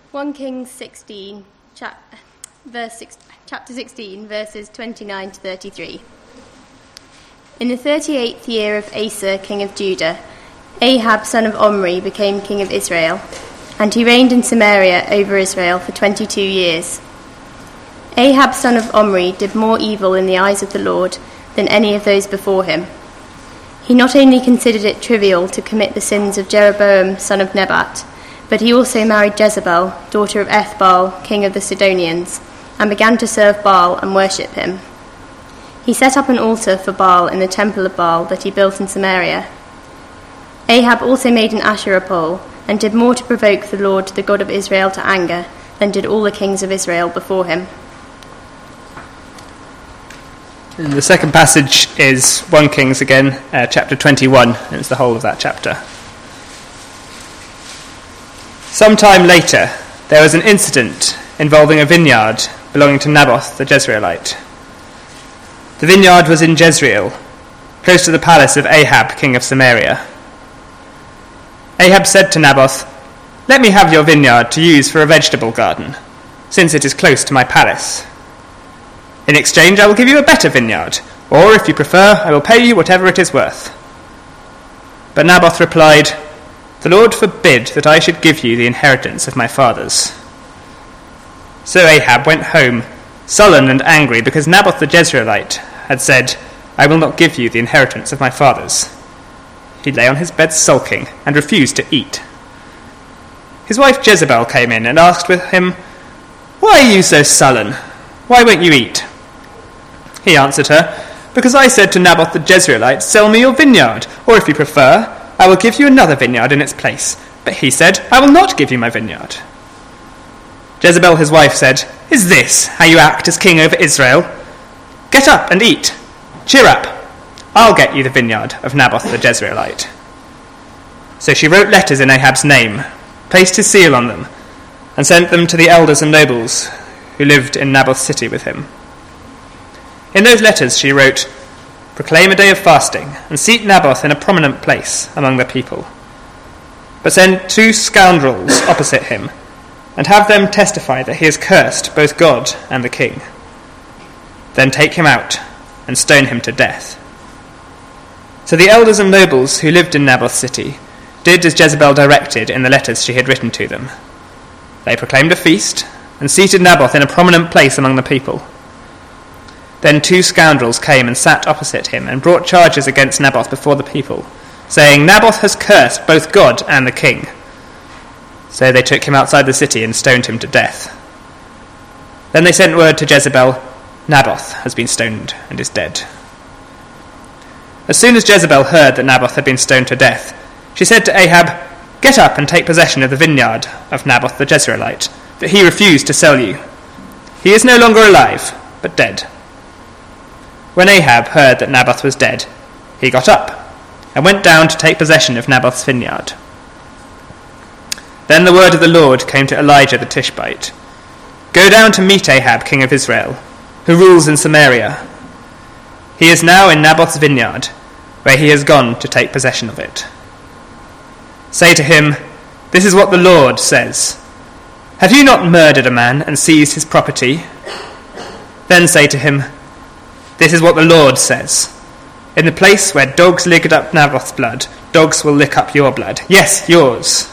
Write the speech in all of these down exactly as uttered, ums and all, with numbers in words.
First Kings sixteen, chap, verse six, chapter sixteen, verses twenty-nine to thirty-three. In the thirty-eighth year of Asa, king of Judah, Ahab, son of Omri, became king of Israel, and he reigned in Samaria over Israel for twenty-two years. Ahab, son of Omri, did more evil in the eyes of the Lord than any of those before him. He not only considered it trivial to commit the sins of Jeroboam, son of Nebat, but he also married Jezebel, daughter of Ethbaal, king of the Sidonians, and began to serve Baal and worship him. He set up an altar for Baal in the temple of Baal that he built in Samaria. Ahab also made an Asherah pole, and did more to provoke the Lord, the God of Israel, to anger than did all the kings of Israel before him. And the second passage is First Kings again, uh, chapter twenty-one, and it's the whole of that chapter. Sometime later, there was an incident involving a vineyard belonging to Naboth the Jezreelite. The vineyard was in Jezreel, close to the palace of Ahab, king of Samaria. Ahab said to Naboth, "Let me have your vineyard to use for a vegetable garden, since it is close to my palace. In exchange, I will give you a better vineyard, or if you prefer, I will pay you whatever it is worth." But Naboth replied, "The Lord forbid that I should give you the inheritance of my fathers." So Ahab went home, sullen and angry, because Naboth the Jezreelite had said, "I will not give you the inheritance of my fathers." He lay on his bed sulking and refused to eat. His wife Jezebel came in and asked with him, "Why are you so sullen? Why won't you eat?" He answered her, "Because I said to Naboth the Jezreelite, 'Sell me your vineyard, or if you prefer, I will give you another vineyard in its place.' But he said, 'I will not give you my vineyard.'" Jezebel his wife said, "Is this how you act as king over Israel? Get up and eat. Cheer up. I'll get you the vineyard of Naboth the Jezreelite." So she wrote letters in Ahab's name, placed his seal on them, and sent them to the elders and nobles who lived in Naboth's city with him. In those letters she wrote, "Proclaim a day of fasting, and seat Naboth in a prominent place among the people. But send two scoundrels opposite him, and have them testify that he has cursed both God and the king. Then take him out and stone him to death." So the elders and nobles who lived in Naboth's city did as Jezebel directed in the letters she had written to them. They proclaimed a feast and seated Naboth in a prominent place among the people. Then two scoundrels came and sat opposite him and brought charges against Naboth before the people, saying, "Naboth has cursed both God and the king." So they took him outside the city and stoned him to death. Then they sent word to Jezebel, "Naboth has been stoned and is dead." As soon as Jezebel heard that Naboth had been stoned to death, she said to Ahab, "Get up and take possession of the vineyard of Naboth the Jezreelite, that he refused to sell you. He is no longer alive, but dead." When Ahab heard that Naboth was dead, he got up and went down to take possession of Naboth's vineyard. Then the word of the Lord came to Elijah the Tishbite, "Go down to meet Ahab, king of Israel, who rules in Samaria. He is now in Naboth's vineyard, where he has gone to take possession of it. Say to him, 'This is what the Lord says. Have you not murdered a man and seized his property?' Then say to him, 'This is what the Lord says. In the place where dogs licked up Naboth's blood, dogs will lick up your blood. Yes, yours.'"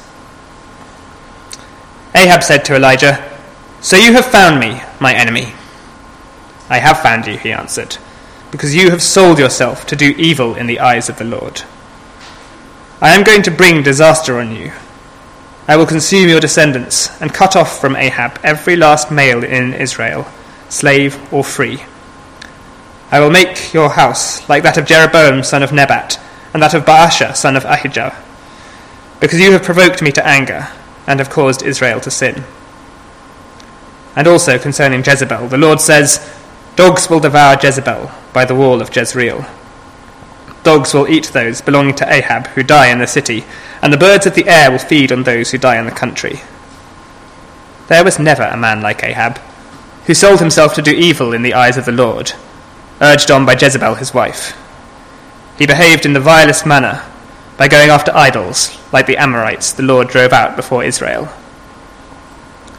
Ahab said to Elijah, "So you have found me, my enemy." "I have found you," he answered, "because you have sold yourself to do evil in the eyes of the Lord. I am going to bring disaster on you. I will consume your descendants and cut off from Ahab every last male in Israel, slave or free. I will make your house like that of Jeroboam son of Nebat and that of Baasha son of Ahijah, because you have provoked me to anger and have caused Israel to sin." And also concerning Jezebel, the Lord says, "Dogs will devour Jezebel by the wall of Jezreel. Dogs will eat those belonging to Ahab who die in the city, and the birds of the air will feed on those who die in the country." There was never a man like Ahab, who sold himself to do evil in the eyes of the Lord, urged on by Jezebel his wife. He behaved in the vilest manner, by going after idols, like the Amorites the Lord drove out before Israel.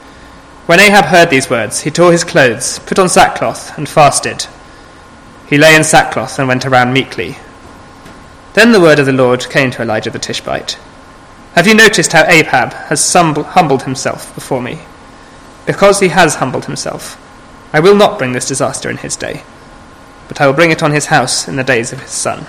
When Ahab heard these words, he tore his clothes, put on sackcloth, and fasted. He lay in sackcloth and went around meekly. Then the word of the Lord came to Elijah the Tishbite. Have you noticed how Ahab has humbled himself before me? Because he has humbled himself, I will not bring this disaster in his day, but I will bring it on his house in the days of his son.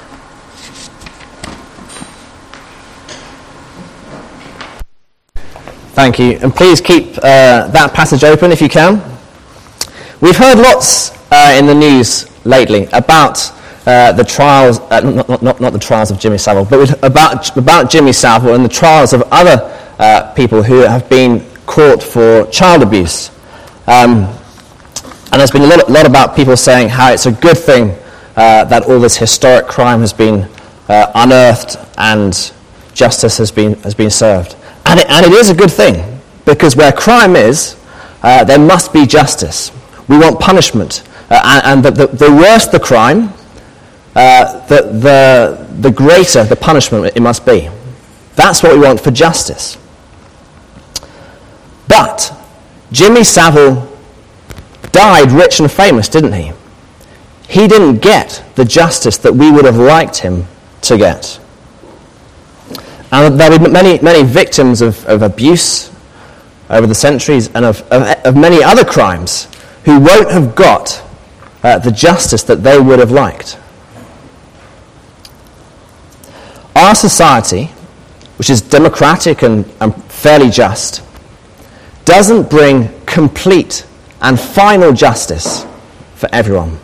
Thank you. And please keep uh, that passage open if you can. We've heard lots uh, in the news lately about uh, the trials, uh, not, not, not the trials of Jimmy Savile, but about, about Jimmy Savile and the trials of other uh, people who have been caught for child abuse. Um, and there's been a lot, lot about people saying how it's a good thing uh, that all this historic crime has been uh, unearthed and justice has been has been served. And it, and it is a good thing, because where crime is, uh, there must be justice. We want punishment. Uh, and and the, the, the worse the crime, uh, the, the, the greater the punishment it must be. That's what we want for justice. But Jimmy Savile died rich and famous, didn't he? He didn't get the justice that we would have liked him to get. And there were many, many victims of, of abuse over the centuries and of, of, of many other crimes who won't have got uh, the justice that they would have liked. Our society, which is democratic and, and fairly just, doesn't bring complete and final justice for everyone.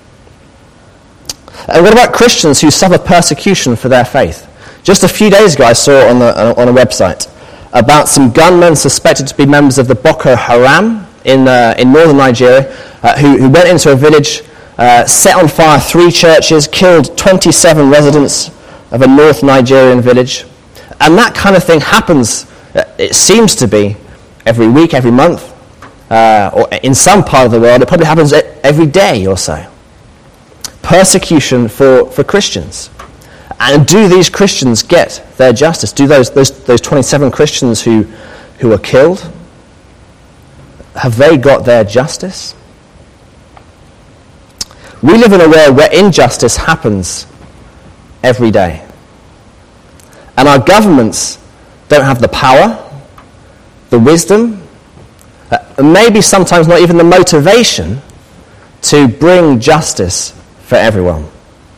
And what about Christians who suffer persecution for their faith? Just a few days ago, I saw on, the, on a website about some gunmen suspected to be members of the Boko Haram in uh, in northern Nigeria, uh, who, who went into a village, uh, set on fire three churches, killed twenty-seven residents of a North Nigerian village. And that kind of thing happens, uh, it seems to be, every week, every month, uh, or in some part of the world, it probably happens every day or so. Persecution for, for Christians. And do these Christians get their justice? Do those those, those twenty-seven Christians who, who were killed, have they got their justice? We live in a world where injustice happens every day. And our governments don't have the power, the wisdom, uh, and maybe sometimes not even the motivation to bring justice for everyone.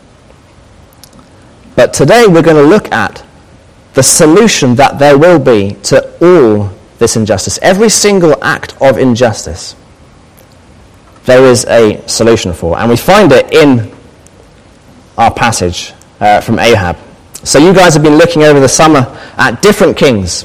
But today we're going to look at the solution that there will be to all this injustice. Every single act of injustice, there is a solution for. And we find it in our passage uh, from Ahab. So you guys have been looking over the summer at different kings.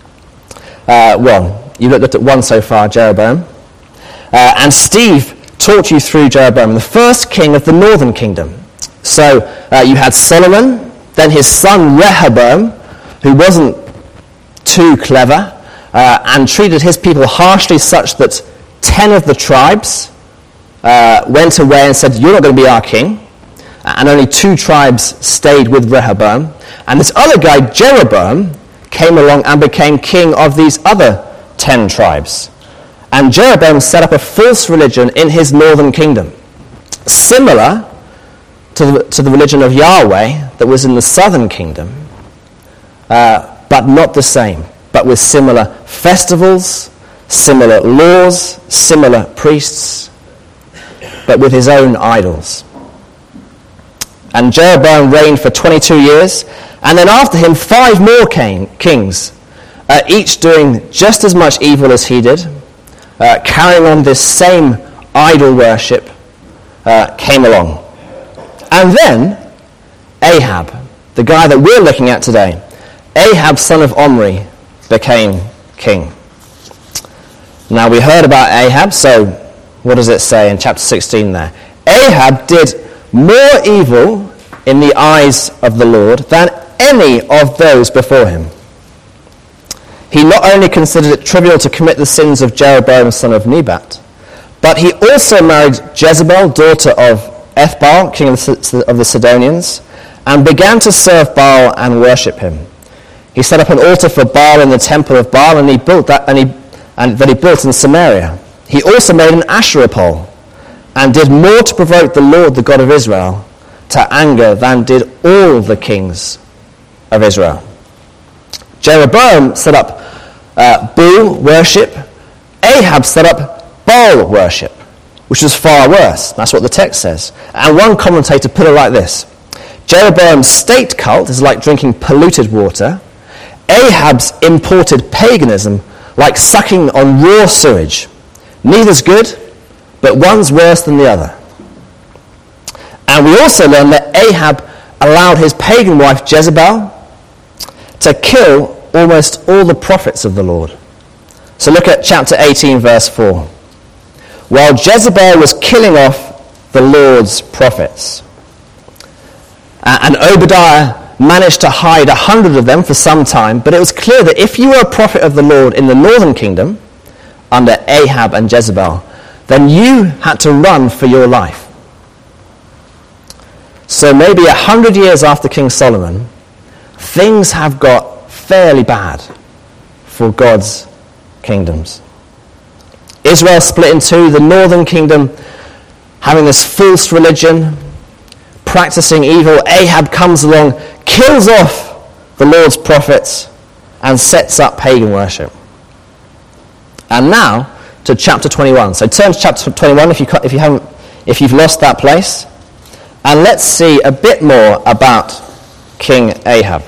Uh, well, you've looked at one so far, Jeroboam. Uh, and Steve taught you through Jeroboam, the first king of the northern kingdom. So uh, you had Solomon, then his son Rehoboam, who wasn't too clever, uh, and treated his people harshly, such that ten of the tribes uh, went away and said, "You're not going to be our king." And only two tribes stayed with Rehoboam. And this other guy, Jeroboam, came along and became king of these other ten tribes. And Jeroboam set up a false religion in his northern kingdom, similar to the, to the religion of Yahweh that was in the southern kingdom, uh, but not the same, but with similar festivals, similar laws, similar priests, but with his own idols. And Jeroboam reigned for twenty-two years, and then after him five more came, kings, uh, each doing just as much evil as he did, uh, carrying on this same idol worship, uh, came along. And then Ahab, the guy that we're looking at today, Ahab, son of Omri, became king. Now we heard about Ahab, so what does it say in chapter sixteen there? Ahab did more evil in the eyes of the Lord than any of those before him. He not only considered it trivial to commit the sins of Jeroboam, son of Nebat, but he also married Jezebel, daughter of Ethbaal, king of the, of the Sidonians, and began to serve Baal and worship him. He set up an altar for Baal in the temple of Baal, and he built that, and he and that he built in Samaria. He also made an Asherah pole and did more to provoke the Lord, the God of Israel, to anger than did all the kings of Israel. Jeroboam set up uh, Baal worship. Ahab set up Baal worship, which was far worse. That's what the text says. And one commentator put it like this: Jeroboam's state cult is like drinking polluted water. Ahab's imported paganism like sucking on raw sewage. Neither's good, but one's worse than the other. And we also learn that Ahab allowed his pagan wife Jezebel to kill almost all the prophets of the Lord. So look at chapter eighteen, verse four. While Jezebel was killing off the Lord's prophets, uh, and Obadiah managed to hide a hundred of them for some time, but it was clear that if you were a prophet of the Lord in the northern kingdom, under Ahab and Jezebel, then you had to run for your life. So maybe a hundred years after King Solomon, things have got fairly bad for God's kingdoms. Israel split in two, the northern kingdom having this false religion, practicing evil. Ahab comes along, kills off the Lord's prophets, and sets up pagan worship. And now to chapter twenty-one. So turn to chapter twenty-one if you if you haven't if you've lost that place, and let's see a bit more about King Ahab.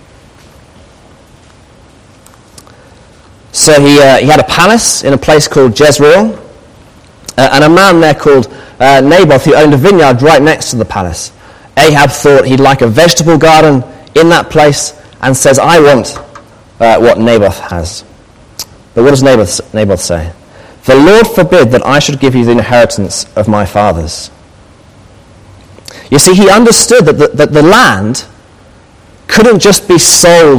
So he uh, he had a palace in a place called Jezreel, uh, and a man there called uh, Naboth who owned a vineyard right next to the palace. Ahab thought he'd like a vegetable garden in that place and says, I want uh, what Naboth has. But what does Naboth, Naboth say? The Lord forbid that I should give you the inheritance of my fathers. You see, he understood that the, that the land couldn't just be sold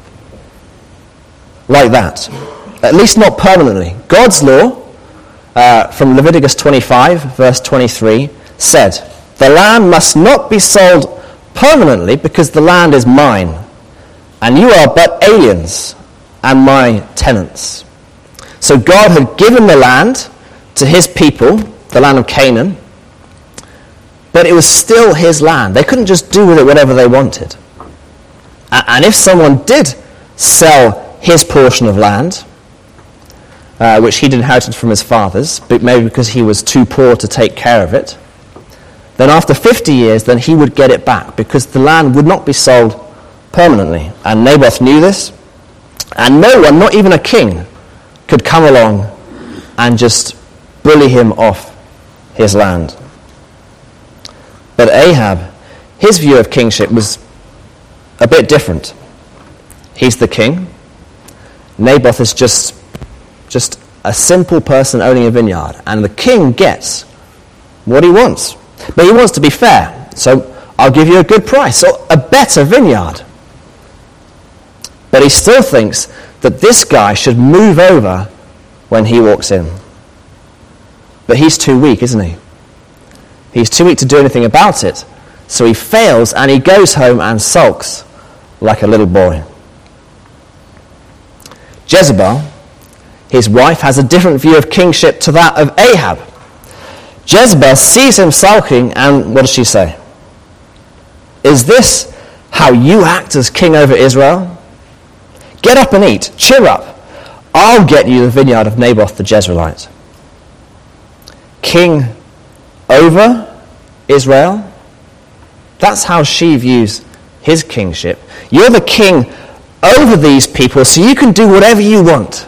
like that, at least not permanently. God's law, uh, from Leviticus twenty-five, verse twenty-three, said, the land must not be sold permanently because the land is mine, and you are but aliens and my tenants. So God had given the land to his people, the land of Canaan, but it was still his land. They couldn't just do with it whatever they wanted. And if someone did sell his portion of land, uh, which he'd inherited from his fathers, but maybe because he was too poor to take care of it, then after fifty years, then he would get it back because the land would not be sold permanently. And Naboth knew this, and no one, not even a king, could come along and just bully him off his land. But Ahab, his view of kingship was a bit different. He's the king. Naboth is just, just a simple person owning a vineyard, and the king gets what he wants. But he wants to be fair, so I'll give you a good price, or a better vineyard. But he still thinks that this guy should move over when he walks in. But he's too weak, isn't he? He's too weak to do anything about it, so he fails and he goes home and sulks like a little boy. Jezebel, his wife, has a different view of kingship to that of Ahab. Jezebel sees him sulking, and what does she say? Is this how you act as king over Israel? Get up and eat. Cheer up. I'll get you the vineyard of Naboth the Jezreelite. King over Israel? That's how she views his kingship. You're the king over these people, so you can do whatever you want.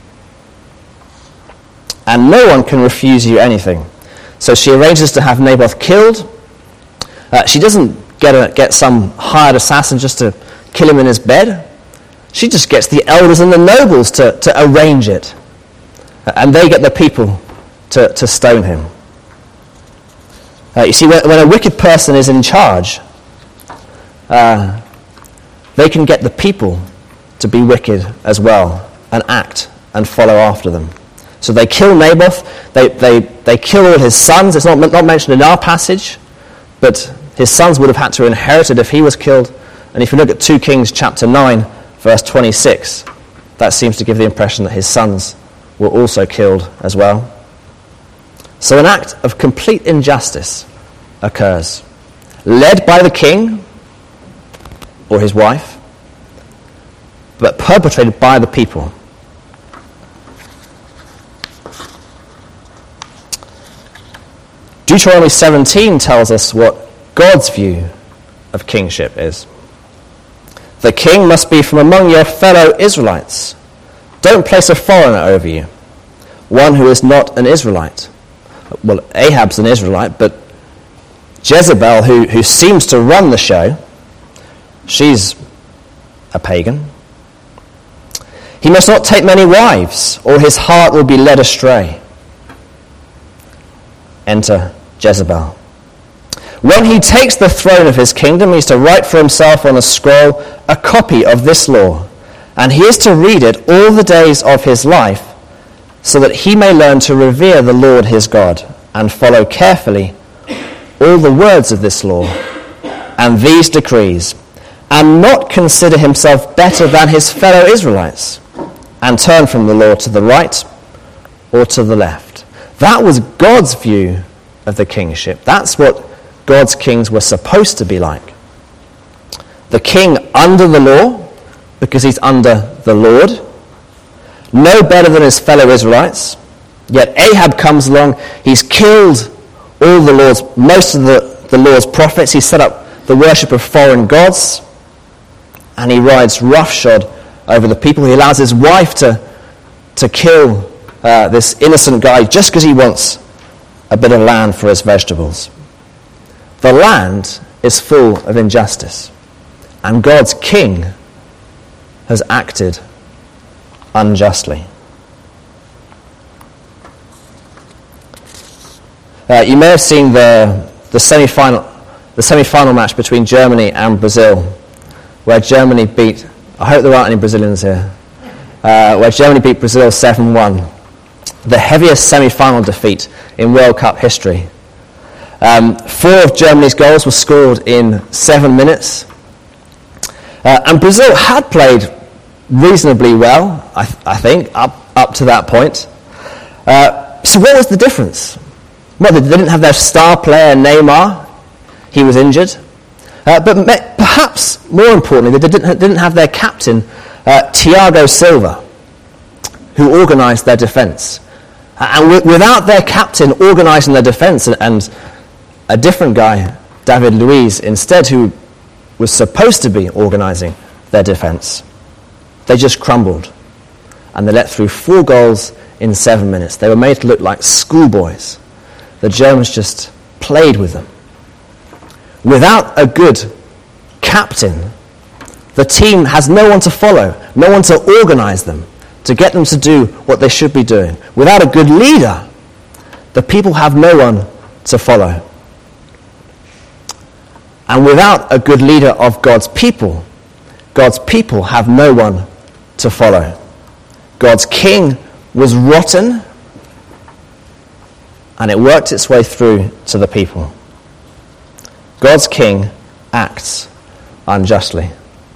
And no one can refuse you anything. So she arranges to have Naboth killed. Uh, she doesn't get a, get some hired assassin just to kill him in his bed. She just gets the elders and the nobles to, to arrange it. And they get the people to, to stone him. Uh, you see, when, when a wicked person is in charge, uh, they can get the people to be wicked as well and act and follow after them. So they kill Naboth, they, they, they kill all his sons. It's not, not mentioned in our passage, but his sons would have had to inherit it if he was killed. And if you look at Second Kings chapter nine, verse twenty-six, that seems to give the impression that his sons were also killed as well. So an act of complete injustice occurs, led by the king or his wife, but perpetrated by the people. Deuteronomy seventeen tells us what God's view of kingship is. The king must be from among your fellow Israelites. Don't place a foreigner over you, one who is not an Israelite. Well, Ahab's an Israelite, but Jezebel, who, who seems to run the show, she's a pagan. He must not take many wives, or his heart will be led astray. Enter Jezebel. When he takes the throne of his kingdom, he is to write for himself on a scroll a copy of this law, and he is to read it all the days of his life, so that he may learn to revere the Lord his God, and follow carefully all the words of this law and these decrees, and not consider himself better than his fellow Israelites, and turn from the law to the right or to the left. That was God's view of the kingship. That's what God's kings were supposed to be like. The king under the law, because he's under the Lord, no better than his fellow Israelites. Yet Ahab comes along, he's killed all the Lord's, most of the, the Lord's prophets, he set up the worship of foreign gods, and he rides roughshod over the people. He allows his wife to, to kill uh, this innocent guy just because he wants a bit of land for his vegetables. The land is full of injustice, and God's king has acted unjustly. Uh, you may have seen the the semi-final the semi-final match between Germany and Brazil, where Germany beat. I hope there aren't any Brazilians here. Uh, where Germany beat Brazil seven one, the heaviest semi-final defeat in World Cup history. Um, four of Germany's goals were scored in seven minutes. Uh, and Brazil had played reasonably well, I, th- I think, up, up to that point. Uh, so what was the difference? Well, they didn't have their star player, Neymar. He was injured. Uh, but me- perhaps more importantly, they didn't, didn't have their captain, uh, Thiago Silva, who organised their defence. Uh, and w- without their captain organising their defence and, and a different guy, David Luiz, instead, who was supposed to be organising their defence, they just crumbled. And they let through four goals in seven minutes. They were made to look like schoolboys. The Germans just played with them. Without a good captain, the team has no one to follow, no one to organise them, to get them to do what they should be doing. Without a good leader, the people have no one to follow. And without a good leader of God's people, God's people have no one to follow. God's king was rotten, and it worked its way through to the people. God's king acts unjustly.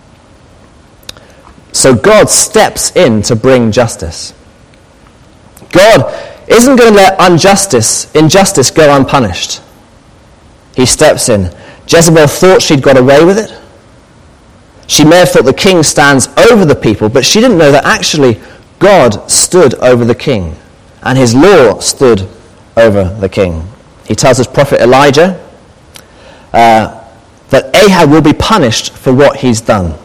So God steps in to bring justice. God isn't going to let injustice, injustice go unpunished. He steps in. Jezebel thought she'd got away with it. She may have thought the king stands over the people, but she didn't know that actually God stood over the king, and his law stood over the king. He tells his prophet Elijah uh, that Ahab will be punished for what he's done.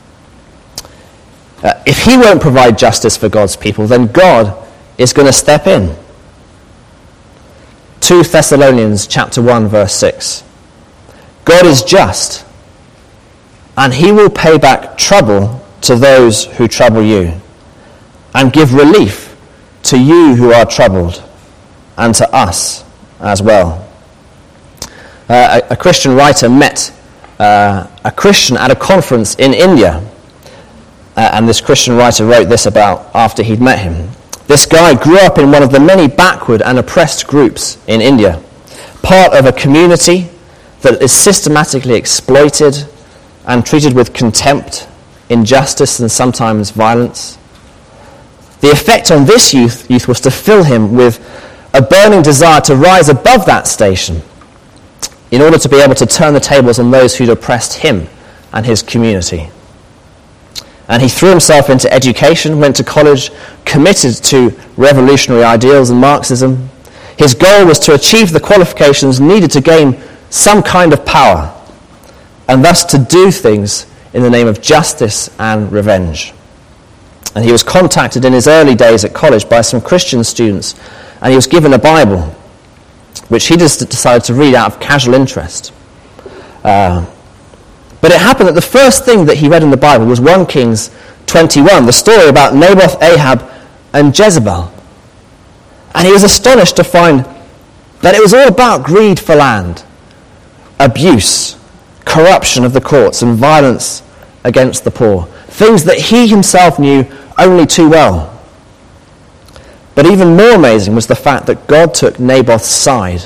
Uh, if he won't provide justice for God's people, then God is going to step in. Second Thessalonians chapter one, verse six. God is just, and he will pay back trouble to those who trouble you, and give relief to you who are troubled, and to us as well. Uh, a, a Christian writer met uh, a Christian at a conference in India, uh, and this Christian writer wrote this about after he'd met him. This guy grew up in one of the many backward and oppressed groups in India, part of a community that is systematically exploited and treated with contempt, injustice, and sometimes violence. The effect on this youth, youth was to fill him with a burning desire to rise above that station in order to be able to turn the tables on those who'd oppressed him and his community. And he threw himself into education, went to college, committed to revolutionary ideals and Marxism. His goal was to achieve the qualifications needed to gain some kind of power, and thus to do things in the name of justice and revenge. And he was contacted in his early days at college by some Christian students, and he was given a Bible, which he just decided to read out of casual interest. Uh, but it happened that the first thing that he read in the Bible was First Kings twenty-one, the story about Naboth, Ahab, and Jezebel. And he was astonished to find that it was all about greed for land, abuse, corruption of the courts, and violence against the poor. Things that he himself knew only too well. But even more amazing was the fact that God took Naboth's side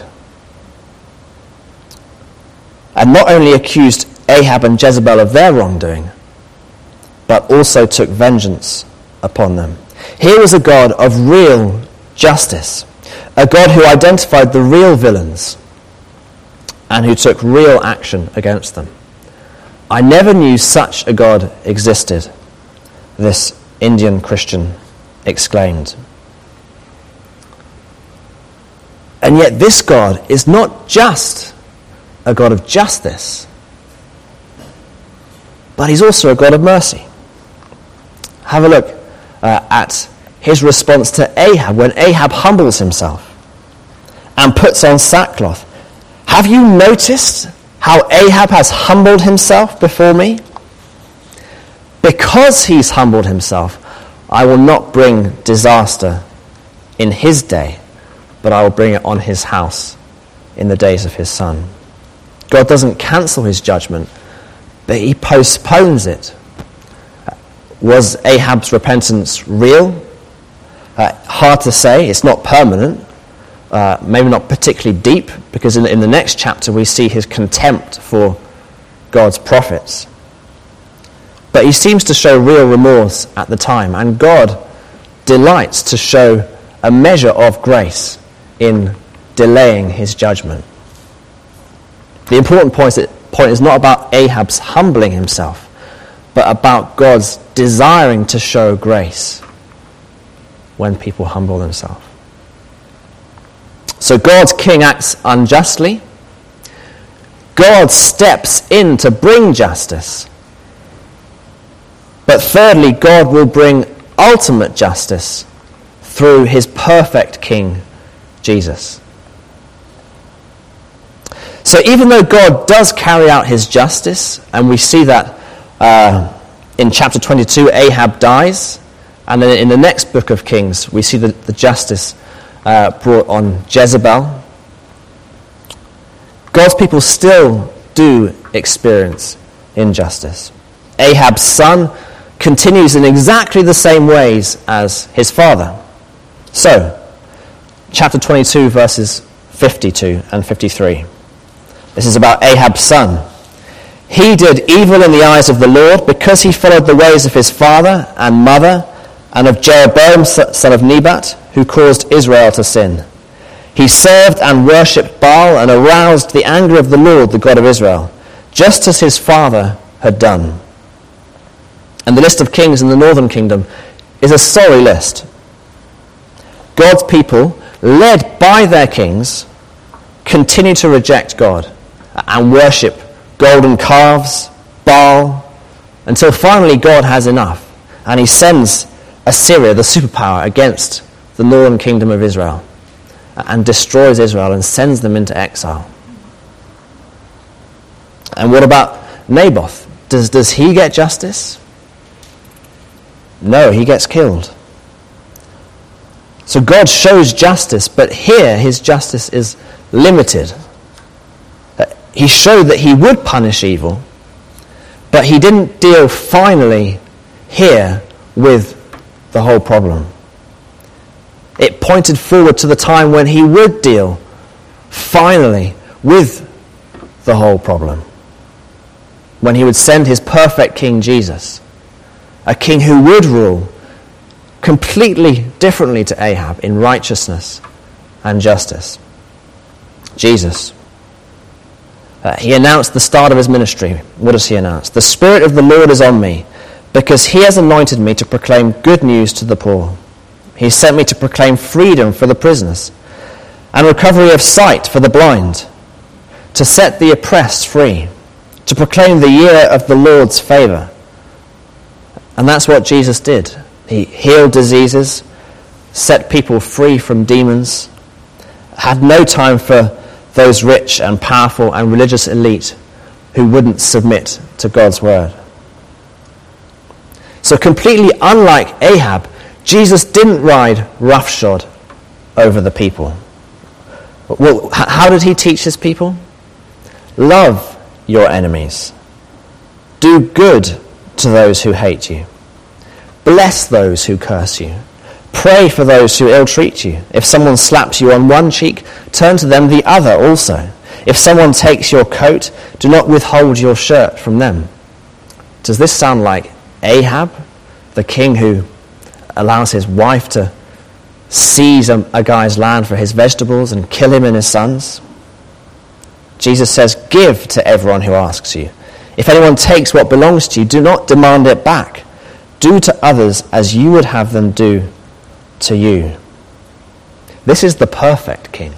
and not only accused Ahab and Jezebel of their wrongdoing, but also took vengeance upon them. Here was a God of real justice, a God who identified the real villains and who took real action against them. I never knew such a God existed, this Indian Christian exclaimed. And yet this God is not just a God of justice, but he's also a God of mercy. Have a look uh, at his response to Ahab when Ahab humbles himself and puts on sackcloth. Have you noticed how Ahab has humbled himself before me? Because he's humbled himself, I will not bring disaster in his day, but I will bring it on his house in the days of his son. God doesn't cancel his judgment, but he postpones it. Was Ahab's repentance real? Uh, hard to say. It's not permanent. Uh, maybe not particularly deep, because in, in the next chapter we see his contempt for God's prophets. But he seems to show real remorse at the time, and God delights to show a measure of grace in delaying his judgment. The important point is, point is not about Ahab's humbling himself, but about God's desiring to show grace when people humble themselves. So God's king acts unjustly. God steps in to bring justice. But thirdly, God will bring ultimate justice through his perfect king, Jesus. So even though God does carry out his justice, and we see that uh, in chapter twenty-two, Ahab dies, and then in the next book of Kings, we see the, the justice uh, brought on Jezebel. God's people still do experience injustice. Ahab's son continues in exactly the same ways as his father. So, chapter twenty-two, verses fifty-two and fifty-three. This is about Ahab's son. He did evil in the eyes of the Lord because he followed the ways of his father and mother and of Jeroboam son of Nebat, who caused Israel to sin. He served and worshipped Baal and aroused the anger of the Lord, the God of Israel, just as his father had done. And the list of kings in the northern kingdom is a sorry list. God's people, led by their kings, continue to reject God and worship golden calves, Baal, until finally God has enough and he sends Assyria, the superpower, against the northern kingdom of Israel and destroys Israel and sends them into exile. And what about Naboth? Does, does he get justice? No, he gets killed. So God shows justice, but here his justice is limited. He showed that he would punish evil, but he didn't deal finally here with the whole problem. It pointed forward to the time when he would deal finally with the whole problem, when he would send his perfect king Jesus, a king who would rule completely differently to Ahab in righteousness and justice. Jesus. Uh, he announced the start of his ministry. What does he announce? The Spirit of the Lord is on me, because he has anointed me to proclaim good news to the poor. He sent me to proclaim freedom for the prisoners and recovery of sight for the blind, to set the oppressed free, to proclaim the year of the Lord's favour. And that's what Jesus did. He healed diseases, set people free from demons, had no time for those rich and powerful and religious elite who wouldn't submit to God's word. So completely unlike Ahab, Jesus didn't ride roughshod over the people. Well, how did he teach his people? Love your enemies. Do good to those who hate you. Bless those who curse you. Pray for those who ill-treat you. If someone slaps you on one cheek, turn to them the other also. If someone takes your coat, do not withhold your shirt from them. Does this sound like Ahab, the king who allows his wife to seize a, a guy's land for his vegetables and kill him and his sons? Jesus says, give to everyone who asks you. If anyone takes what belongs to you, do not demand it back. Do to others as you would have them do to you. This is the perfect king.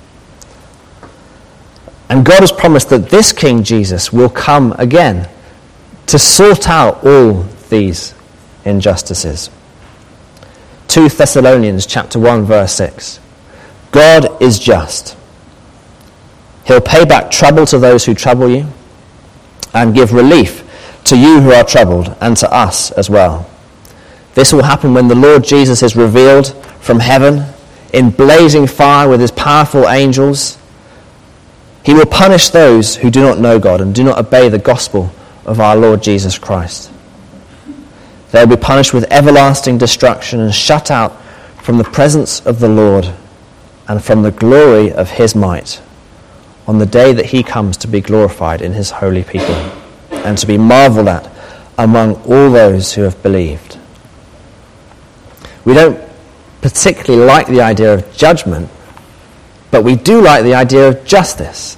And God has promised that this King Jesus will come again to sort out all these injustices. Second Thessalonians chapter one verse six. God is just. He'll pay back trouble to those who trouble you and give relief to you who are troubled and to us as well. This will happen when the Lord Jesus is revealed from heaven in blazing fire with his powerful angels. He will punish those who do not know God and do not obey the gospel of our Lord Jesus Christ. They will be punished with everlasting destruction and shut out from the presence of the Lord and from the glory of his might on the day that he comes to be glorified in his holy people and to be marveled at among all those who have believed. We don't particularly like the idea of judgment, but we do like the idea of justice.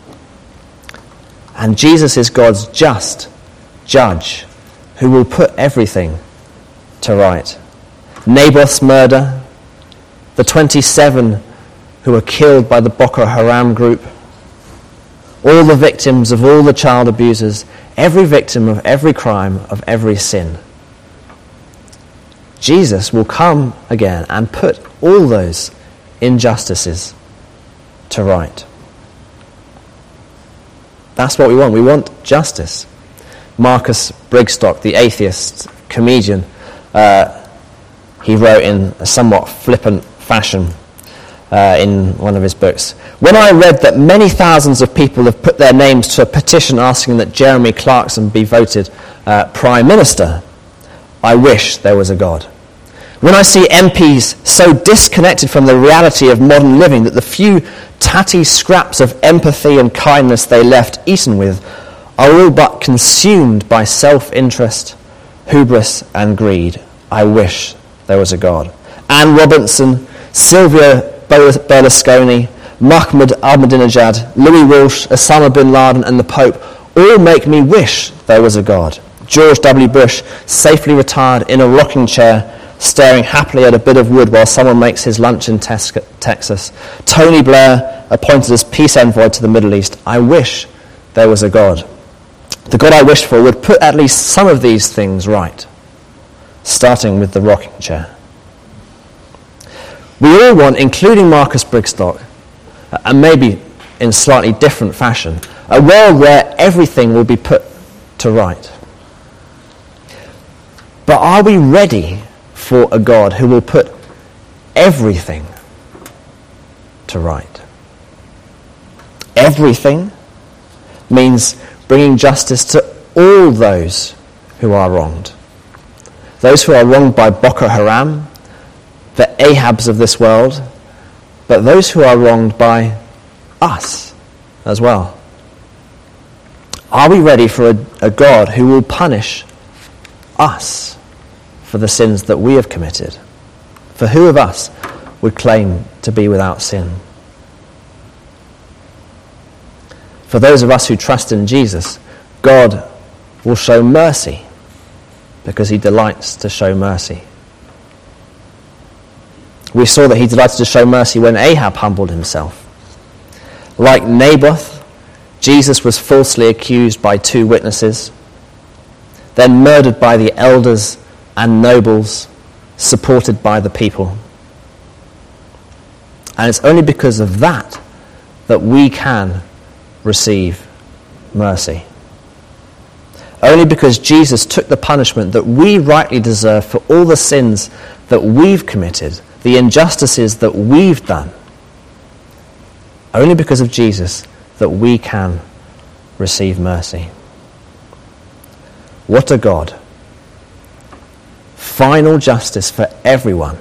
And Jesus is God's just judge who will put everything to right. Naboth's murder, the twenty-seven who were killed by the Boko Haram group, all the victims of all the child abusers, every victim of every crime, of every sin. Jesus will come again and put all those injustices to right. That's what we want. We want justice. Marcus Brigstock, the atheist comedian, uh, he wrote in a somewhat flippant fashion uh, in one of his books, "When I read that many thousands of people have put their names to a petition asking that Jeremy Clarkson be voted uh, Prime Minister, I wish there was a God. When I see M Ps so disconnected from the reality of modern living that the few tatty scraps of empathy and kindness they left Eton with are all but consumed by self-interest, hubris and greed, I wish there was a God. Anne Robinson, Silvio Berlusconi, Mahmoud Ahmadinejad, Louis Walsh, Osama bin Laden and the Pope all make me wish there was a God. George W. Bush, safely retired in a rocking chair, staring happily at a bit of wood while someone makes his lunch in tes- Texas. Tony Blair, appointed as peace envoy to the Middle East. I wish there was a God. The God I wished for would put at least some of these things right, starting with the rocking chair. We all want, including Marcus Brigstock, and maybe in slightly different fashion, a world where everything will be put to right. But are we ready for a God who will put everything to right? Everything means bringing justice to all those who are wronged. Those who are wronged by Boko Haram, the Ahabs of this world, but those who are wronged by us as well. Are we ready for a, a God who will punish us for the sins that we have committed. For who of us would claim to be without sin? For those of us who trust in Jesus, God will show mercy because he delights to show mercy. We saw that he delighted to show mercy when Ahab humbled himself. Like Naboth, Jesus was falsely accused by two witnesses, then murdered by the elders and nobles, supported by the people. And it's only because of that that we can receive mercy. Only because Jesus took the punishment that we rightly deserve for all the sins that we've committed, the injustices that we've done. Only because of Jesus that we can receive mercy. What a God. Final justice for everyone.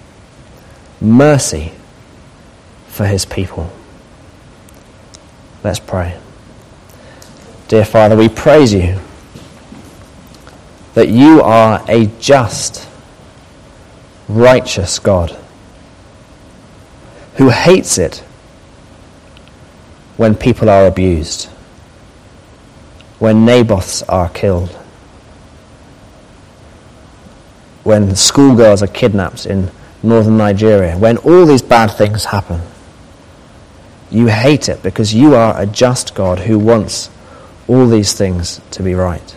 Mercy for his people. Let's pray. Dear Father, we praise you that you are a just, righteous God who hates it when people are abused, when Naboths are killed, when schoolgirls are kidnapped in northern Nigeria, when all these bad things happen. You hate it because you are a just God who wants all these things to be right.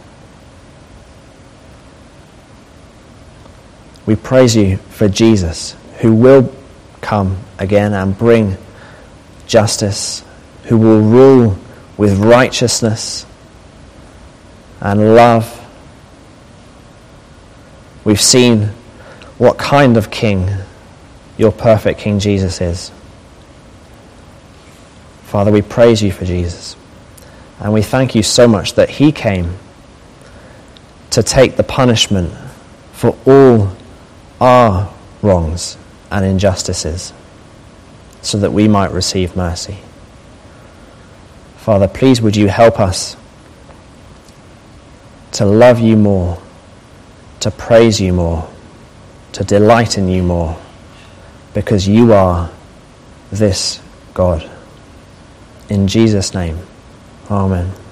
We praise you for Jesus, who will come again and bring justice, who will rule with righteousness and love. We've seen what kind of king your perfect King Jesus is. Father, we praise you for Jesus. And we thank you so much that he came to take the punishment for all our wrongs and injustices so that we might receive mercy. Father, please would you help us to love you more, to praise you more, to delight in you more, because you are this God. In Jesus' name, amen.